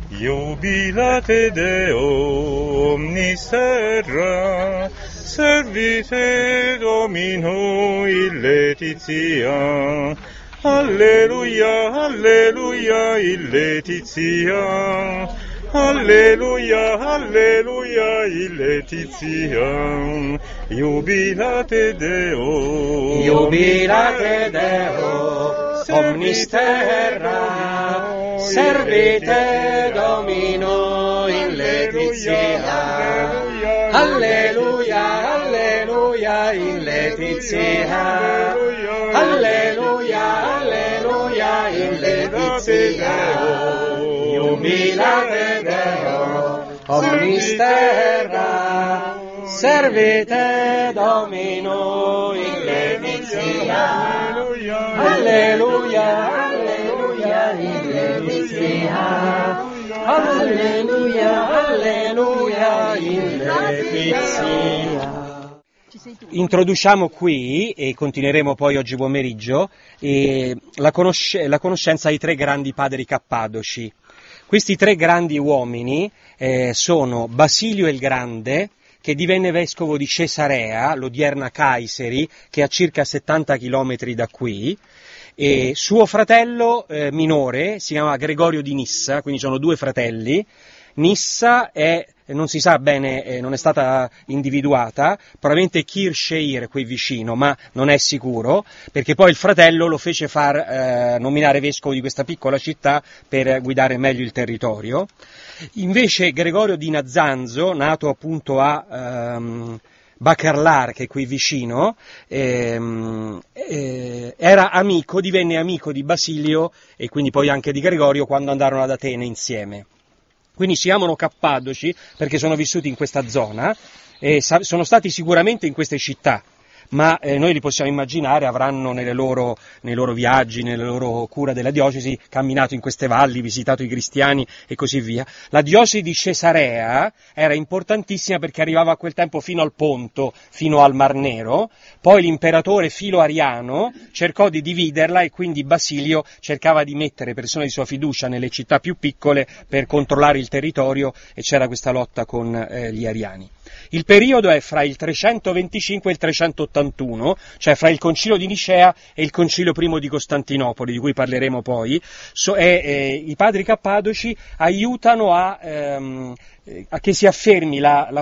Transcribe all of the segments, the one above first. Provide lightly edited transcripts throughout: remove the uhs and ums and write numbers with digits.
Jubilate Deo omnis terra, servite Domino in laetitia. Alleluia, alleluia, in laetitia. Alleluia, alleluia, in laetitia. Jubilate Deo. Jubilate Deo, omnis terra, servite Domino in laetitia. Alleluia, alleluia, in laetitia. Alleluia, alleluia, in laetitia. Jubilate Deo, omnis terra, servite Domino in laetitia. Alleluia, alleluia, in laetitia. Alleluia, alleluia, in laetitia. Introduciamo qui, e continueremo poi oggi pomeriggio, la conoscenza dei tre grandi padri cappadoci. Questi tre grandi uomini sono Basilio il Grande, che divenne vescovo di Cesarea, l'odierna Kayseri, che è a circa 70 chilometri da qui, e suo fratello minore si chiama Gregorio di Nissa, quindi sono due fratelli. Nissa non si sa bene, non è stata individuata, probabilmente Kirsheir qui vicino, ma non è sicuro, perché poi il fratello lo fece far nominare vescovo di questa piccola città per guidare meglio il territorio. Invece Gregorio di Nazzanzo, nato appunto a Bacarlar, che è qui vicino, era amico, divenne amico di Basilio e quindi poi anche di Gregorio quando andarono ad Atene insieme. Quindi si chiamano cappadoci perché sono vissuti in questa zona e sono stati sicuramente in queste città, ma noi li possiamo immaginare, avranno nei loro viaggi, nelle loro cura della diocesi, camminato in queste valli, visitato i cristiani e così via. La diocesi di Cesarea era importantissima perché arrivava a quel tempo fino al Ponto, fino al Mar Nero, poi l'imperatore Filo Ariano cercò di dividerla e quindi Basilio cercava di mettere persone di sua fiducia nelle città più piccole per controllare il territorio e c'era questa lotta con gli ariani. Il periodo è fra il 325 e il 381, cioè fra il concilio di Nicea e il concilio primo di Costantinopoli, di cui parleremo poi. I padri cappadoci aiutano a che si affermi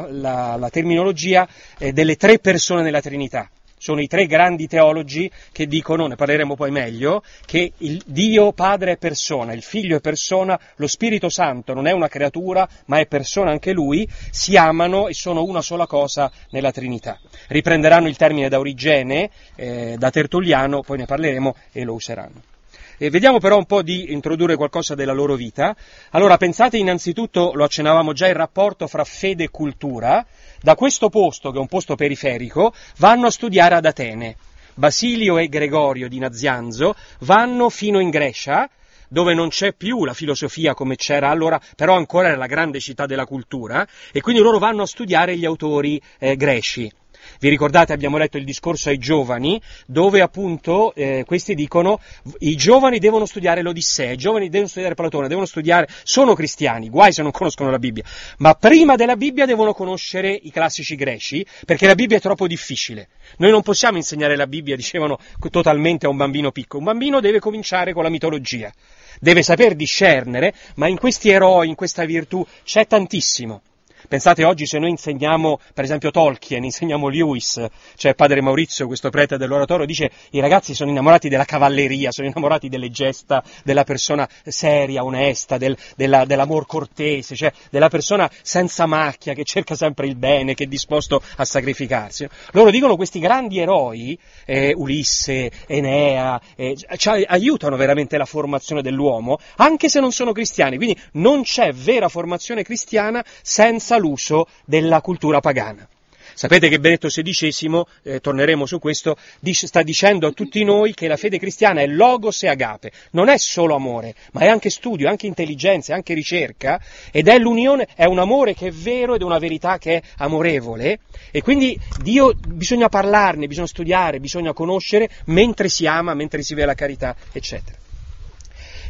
la terminologia delle tre persone nella Trinità. Sono i tre grandi teologi che dicono, ne parleremo poi meglio, che il Dio Padre è persona, il Figlio è persona, lo Spirito Santo non è una creatura, ma è persona anche Lui, si amano e sono una sola cosa nella Trinità. Riprenderanno il termine da Origene, da Tertulliano, poi ne parleremo e lo useranno. Vediamo però un po' di introdurre qualcosa della loro vita. Allora, pensate innanzitutto, lo accennavamo già, il rapporto fra fede e cultura. Da questo posto, che è un posto periferico, vanno a studiare ad Atene. Basilio e Gregorio di Nazianzo vanno fino in Grecia, dove non c'è più la filosofia come c'era allora, però ancora è la grande città della cultura, e quindi loro vanno a studiare gli autori greci. Vi ricordate, abbiamo letto il discorso ai giovani, dove appunto questi dicono i giovani devono studiare l'Odissea, i giovani devono studiare Platone, sono cristiani, guai se non conoscono la Bibbia, ma prima della Bibbia devono conoscere i classici greci, perché la Bibbia è troppo difficile. Noi non possiamo insegnare la Bibbia, dicevano, totalmente a un bambino piccolo. Un bambino deve cominciare con la mitologia, deve saper discernere, ma in questi eroi, in questa virtù, c'è tantissimo. Pensate oggi se noi insegniamo, per esempio Tolkien, insegniamo Lewis, cioè padre Maurizio, questo prete dell'oratorio, dice i ragazzi sono innamorati della cavalleria, sono innamorati delle gesta, della persona seria, onesta, dell'amor cortese, cioè della persona senza macchia, che cerca sempre il bene, che è disposto a sacrificarsi. Loro dicono questi grandi eroi, Ulisse, Enea, aiutano veramente la formazione dell'uomo, anche se non sono cristiani, quindi non c'è vera formazione cristiana senza l'uso della cultura pagana. Sapete che Benedetto XVI, torneremo su questo, sta dicendo a tutti noi che la fede cristiana è logos e agape, non è solo amore, ma è anche studio, anche intelligenza, anche ricerca, ed è l'unione, è un amore che è vero ed è una verità che è amorevole, e quindi Dio bisogna parlarne, bisogna studiare, bisogna conoscere, mentre si ama, mentre si vede la carità, eccetera.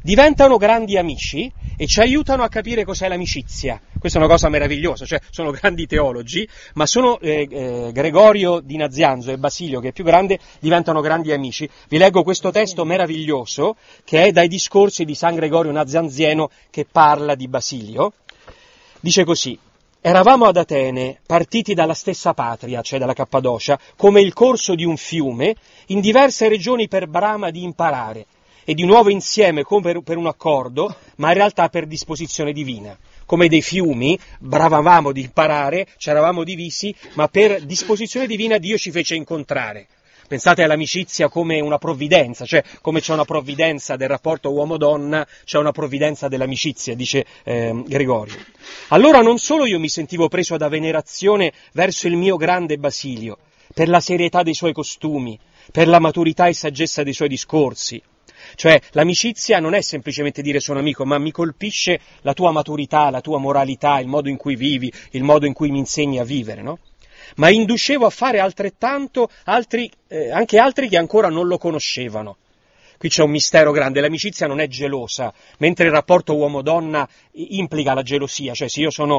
diventano grandi amici e ci aiutano a capire cos'è l'amicizia. Questa è una cosa meravigliosa, cioè sono grandi teologi, ma sono Gregorio di Nazianzo e Basilio, che è più grande, diventano grandi amici. Vi leggo questo testo meraviglioso che è dai discorsi di San Gregorio Nazianzieno, che parla di Basilio. Dice così: eravamo ad Atene, partiti dalla stessa patria, cioè dalla Cappadocia, come il corso di un fiume, in diverse regioni per brama di imparare, e di nuovo insieme come per un accordo, ma in realtà per disposizione divina. Come dei fiumi, bravavamo di imparare, ci eravamo divisi, ma per disposizione divina Dio ci fece incontrare. Pensate all'amicizia come una provvidenza, cioè come c'è una provvidenza del rapporto uomo-donna, c'è una provvidenza dell'amicizia, dice Gregorio. Allora non solo io mi sentivo preso da venerazione verso il mio grande Basilio, per la serietà dei suoi costumi, per la maturità e saggezza dei suoi discorsi. Cioè l'amicizia non è semplicemente dire sono amico, ma mi colpisce la tua maturità, la tua moralità, il modo in cui vivi, il modo in cui mi insegni a vivere, no? Ma inducevo a fare altrettanto anche altri che ancora non lo conoscevano. Qui c'è un mistero grande, l'amicizia non è gelosa, mentre il rapporto uomo-donna implica la gelosia, cioè se io sono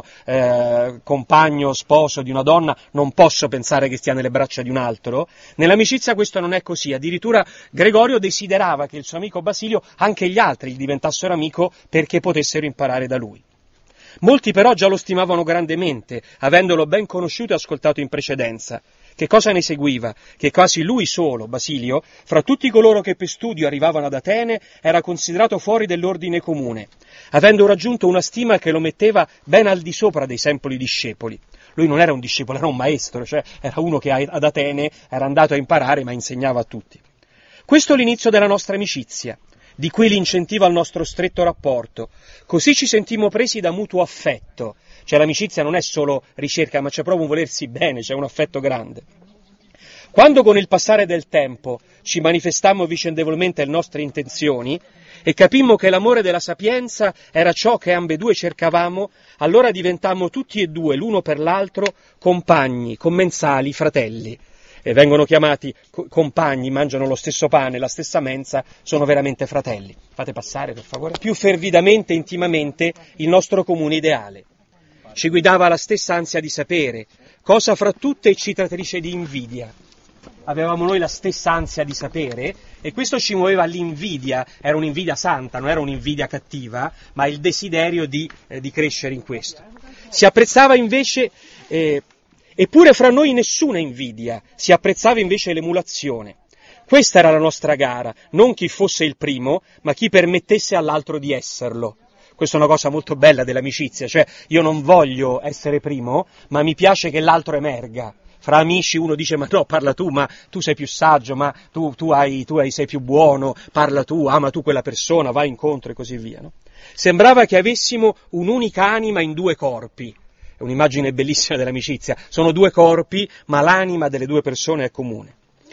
compagno, sposo di una donna, non posso pensare che stia nelle braccia di un altro. Nell'amicizia questo non è così, addirittura Gregorio desiderava che il suo amico Basilio, anche gli altri, gli diventassero amico perché potessero imparare da lui. Molti però già lo stimavano grandemente, avendolo ben conosciuto e ascoltato in precedenza. Che cosa ne seguiva? Che quasi lui solo, Basilio, fra tutti coloro che per studio arrivavano ad Atene, era considerato fuori dell'ordine comune, avendo raggiunto una stima che lo metteva ben al di sopra dei semplici discepoli. Lui non era un discepolo, era un maestro, cioè era uno che ad Atene era andato a imparare ma insegnava a tutti. Questo è l'inizio della nostra amicizia, di cui l'incentivo al nostro stretto rapporto. Così ci sentimmo presi da mutuo affetto. Cioè l'amicizia non è solo ricerca, ma c'è proprio un volersi bene, c'è un affetto grande. Quando con il passare del tempo ci manifestammo vicendevolmente le nostre intenzioni e capimmo che l'amore della sapienza era ciò che ambedue cercavamo, allora diventammo tutti e due, l'uno per l'altro, compagni, commensali, fratelli. E vengono chiamati compagni, mangiano lo stesso pane, la stessa mensa, sono veramente fratelli. Fate passare, per favore. Più fervidamente, intimamente, il nostro comune ideale. Ci guidava la stessa ansia di sapere, cosa fra tutte eccitatrice di invidia. Avevamo noi la stessa ansia di sapere e questo ci muoveva all'invidia, era un'invidia santa, non era un'invidia cattiva, ma il desiderio di crescere in questo. Si apprezzava invece... Eppure fra noi nessuna invidia, si apprezzava invece l'emulazione. Questa era la nostra gara, non chi fosse il primo, ma chi permettesse all'altro di esserlo. Questa è una cosa molto bella dell'amicizia, cioè io non voglio essere primo, ma mi piace che l'altro emerga. Fra amici uno dice ma no, parla tu, ma tu sei più saggio, ma tu sei più buono, parla tu, ama tu quella persona, vai incontro e così via. No? Sembrava che avessimo un'unica anima in due corpi. È un'immagine bellissima dell'amicizia, sono due corpi, ma l'anima delle due persone è comune.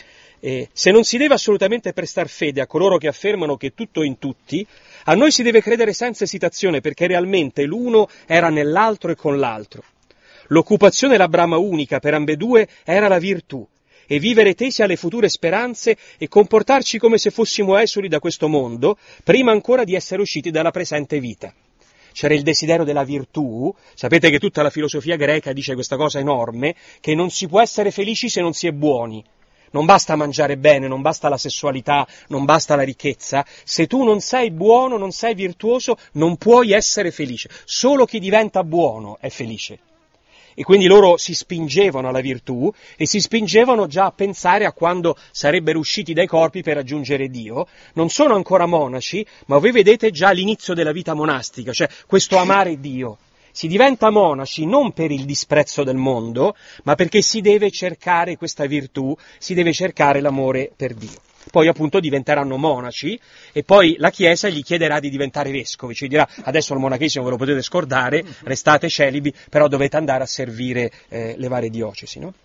Se non si deve assolutamente prestar fede a coloro che affermano che tutto è in tutti, a noi si deve credere senza esitazione, perché realmente l'uno era nell'altro e con l'altro. L'occupazione e la brama unica per ambedue era la virtù, e vivere tesi alle future speranze e comportarci come se fossimo esuli da questo mondo, prima ancora di essere usciti dalla presente vita. C'era il desiderio della virtù, sapete che tutta la filosofia greca dice questa cosa enorme, che non si può essere felici se non si è buoni. Non basta mangiare bene, non basta la sessualità, non basta la ricchezza. Se tu non sei buono, non sei virtuoso, non puoi essere felice. Solo chi diventa buono è felice. E quindi loro si spingevano alla virtù e si spingevano già a pensare a quando sarebbero usciti dai corpi per raggiungere Dio. Non sono ancora monaci, ma voi vedete già l'inizio della vita monastica, cioè questo amare Dio. Si diventa monaci non per il disprezzo del mondo, ma perché si deve cercare questa virtù, si deve cercare l'amore per Dio. Poi appunto diventeranno monaci e poi la Chiesa gli chiederà di diventare vescovi, ci dirà adesso il monachesimo ve lo potete scordare, restate celibi, però dovete andare a servire le varie diocesi, no?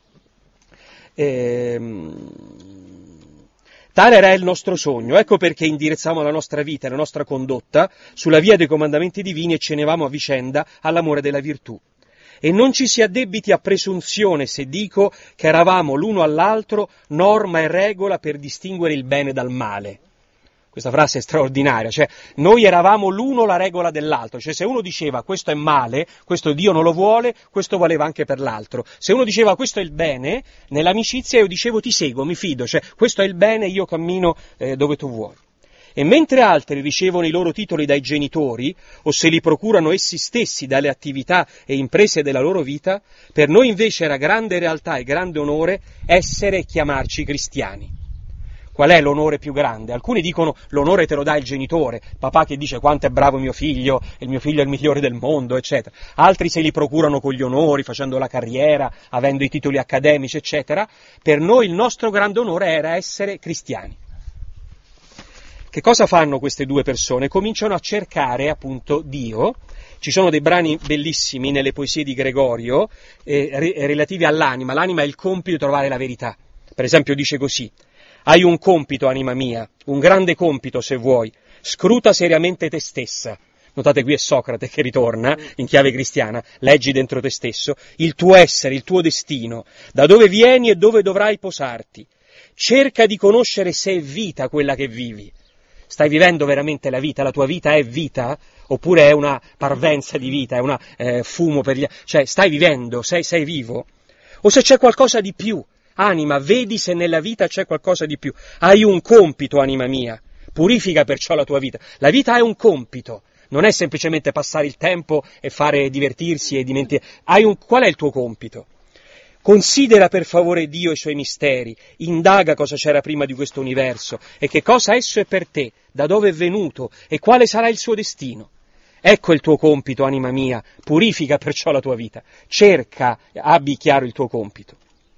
Tale era il nostro sogno, ecco perché indirizzavamo la nostra vita e la nostra condotta sulla via dei comandamenti divini e cenevamo a vicenda all'amore della virtù. E non ci si addebiti a presunzione se dico che eravamo l'uno all'altro norma e regola per distinguere il bene dal male. Questa frase è straordinaria, cioè noi eravamo l'uno la regola dell'altro, cioè se uno diceva questo è male, questo Dio non lo vuole, questo valeva anche per l'altro. Se uno diceva questo è il bene, nell'amicizia io dicevo ti seguo, mi fido, cioè questo è il bene, io cammino dove tu vuoi. E mentre altri ricevono i loro titoli dai genitori o se li procurano essi stessi dalle attività e imprese della loro vita, per noi invece era grande realtà e grande onore essere e chiamarci cristiani. Qual è l'onore più grande? Alcuni dicono l'onore te lo dà il genitore, papà che dice quanto è bravo mio figlio, il mio figlio è il migliore del mondo, eccetera. Altri se li procurano con gli onori, facendo la carriera, avendo i titoli accademici, eccetera. Per noi il nostro grande onore era essere cristiani. Che cosa fanno queste due persone? Cominciano a cercare appunto Dio. Ci sono dei brani bellissimi nelle poesie di Gregorio relativi all'anima. L'anima è il compito di trovare la verità. Per esempio dice così: hai un compito, anima mia, un grande compito se vuoi, scruta seriamente te stessa. Notate qui è Socrate che ritorna in chiave cristiana, leggi dentro te stesso, il tuo essere, il tuo destino, da dove vieni e dove dovrai posarti. Cerca di conoscere se è vita quella che vivi. Stai vivendo veramente la vita? La tua vita è vita? Oppure è una parvenza di vita, è una fumo per gli... Cioè, stai vivendo, sei vivo? O se c'è qualcosa di più? Anima, vedi se nella vita c'è qualcosa di più. Hai un compito, anima mia. Purifica perciò la tua vita. La vita è un compito. Non è semplicemente passare il tempo e fare divertirsi e dimenticare. Qual è il tuo compito? Considera per favore Dio e i suoi misteri, indaga cosa c'era prima di questo universo e che cosa esso è per te, da dove è venuto e quale sarà il suo destino. Ecco il tuo compito, anima mia, purifica perciò la tua vita, cerca, abbi chiaro il tuo compito.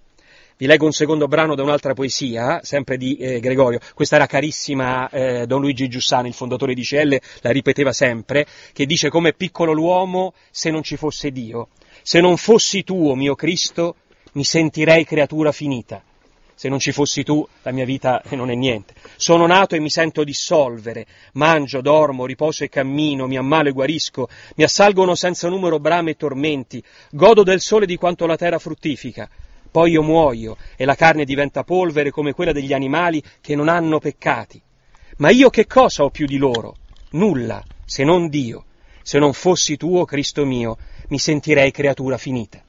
Vi leggo un secondo brano da un'altra poesia, sempre di Gregorio. Questa era carissima Don Luigi Giussani, il fondatore di CL, la ripeteva sempre, che dice: com'è piccolo l'uomo se non ci fosse Dio. Se non fossi tu, o mio Cristo, mi sentirei creatura finita. Se non ci fossi tu, la mia vita non è niente. Sono nato e mi sento dissolvere. Mangio, dormo, riposo e cammino, mi ammalo e guarisco. Mi assalgono senza numero brame e tormenti. Godo del sole di quanto la terra fruttifica. Poi io muoio e la carne diventa polvere come quella degli animali che non hanno peccati. Ma io che cosa ho più di loro? Nulla, se non Dio. Se non fossi tu, o Cristo mio, mi sentirei creatura finita.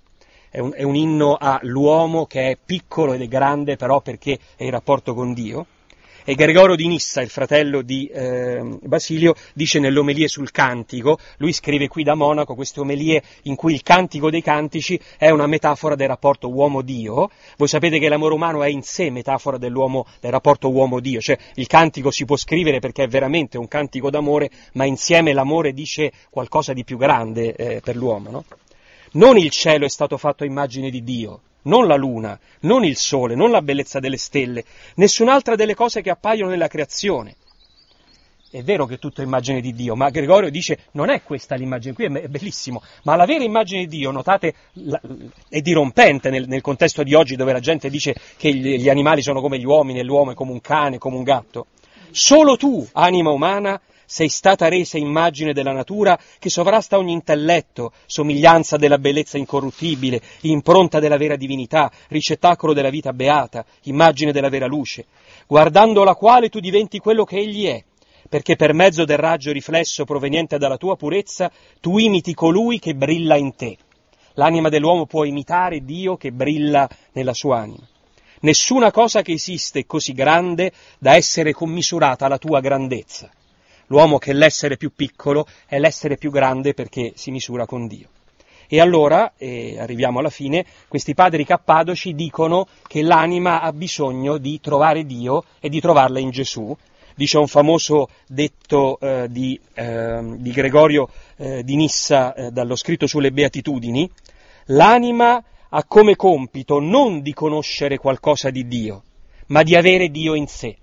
È un inno all'uomo che è piccolo ed è grande però perché è in rapporto con Dio. E Gregorio di Nissa, il fratello di Basilio, dice nelle omelie sul cantico, lui scrive qui da Monaco queste omelie in cui il cantico dei cantici è una metafora del rapporto uomo-Dio. Voi sapete che l'amore umano è in sé metafora del rapporto uomo-Dio, cioè il cantico si può scrivere perché è veramente un cantico d'amore, ma insieme l'amore dice qualcosa di più grande per l'uomo, no? Non il cielo è stato fatto a immagine di Dio, non la luna, non il sole, non la bellezza delle stelle, nessun'altra delle cose che appaiono nella creazione. È vero che è tutto immagine di Dio, ma Gregorio dice non è questa l'immagine, qui è bellissimo, ma la vera immagine di Dio, notate, è dirompente nel contesto di oggi dove la gente dice che gli animali sono come gli uomini e l'uomo è come un cane, come un gatto. Solo tu, anima umana, sei stata resa immagine della natura che sovrasta ogni intelletto, somiglianza della bellezza incorruttibile, impronta della vera divinità, ricettacolo della vita beata, immagine della vera luce, guardando la quale tu diventi quello che egli è, perché per mezzo del raggio riflesso proveniente dalla tua purezza tu imiti colui che brilla in te. L'anima dell'uomo può imitare Dio che brilla nella sua anima. Nessuna cosa che esiste è così grande da essere commisurata alla tua grandezza. L'uomo che è l'essere più piccolo è l'essere più grande perché si misura con Dio. E allora, arriviamo alla fine, questi padri cappadoci dicono che l'anima ha bisogno di trovare Dio e di trovarla in Gesù. Dice un famoso detto di Gregorio di Nissa dallo scritto sulle Beatitudini: l'anima ha come compito non di conoscere qualcosa di Dio, ma di avere Dio in sé.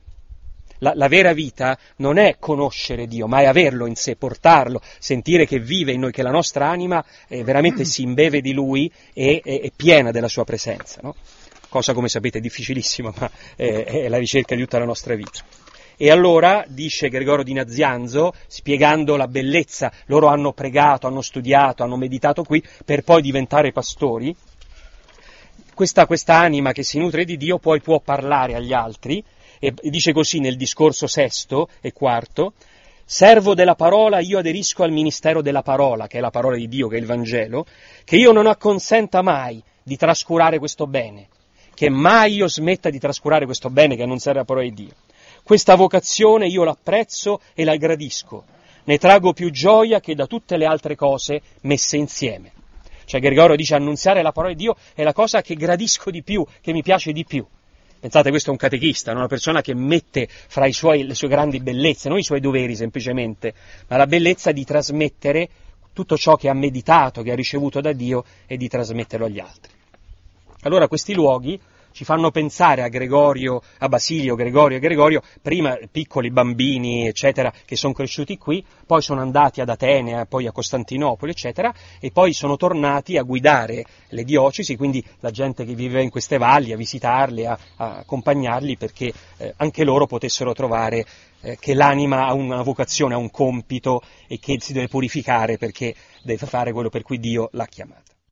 La vera vita non è conoscere Dio, ma è averlo in sé, portarlo, sentire che vive in noi, che la nostra anima veramente si imbeve di Lui e è piena della Sua presenza, no? Cosa, come sapete, difficilissima, ma è la ricerca di tutta la nostra vita. E allora, dice Gregorio di Nazianzo, spiegando la bellezza, loro hanno pregato, hanno studiato, hanno meditato qui, per poi diventare pastori. Questa anima che si nutre di Dio poi può parlare agli altri, e dice così nel discorso sesto e quarto: servo della parola, io aderisco al ministero della parola, che è la parola di Dio, che è il Vangelo, che io non acconsenta mai di trascurare questo bene, che mai io smetta di trascurare questo bene che annunziare la parola di Dio. Questa vocazione io l'apprezzo e la gradisco, ne traggo più gioia che da tutte le altre cose messe insieme. Cioè Gregorio dice: annunziare la parola di Dio è la cosa che gradisco di più, che mi piace di più. Pensate, questo è un catechista, una persona che mette fra le sue grandi bellezze, non i suoi doveri semplicemente, ma la bellezza di trasmettere tutto ciò che ha meditato, che ha ricevuto da Dio, e di trasmetterlo agli altri. Allora questi luoghi ci fanno pensare a Gregorio, a Basilio, Gregorio e Gregorio, prima piccoli bambini, eccetera, che sono cresciuti qui, poi sono andati ad Atene, poi a Costantinopoli, eccetera, e poi sono tornati a guidare le diocesi, quindi la gente che viveva in queste valli, a visitarli, a accompagnarli, perché anche loro potessero trovare che l'anima ha una vocazione, ha un compito, e che si deve purificare perché deve fare quello per cui Dio l'ha chiamata.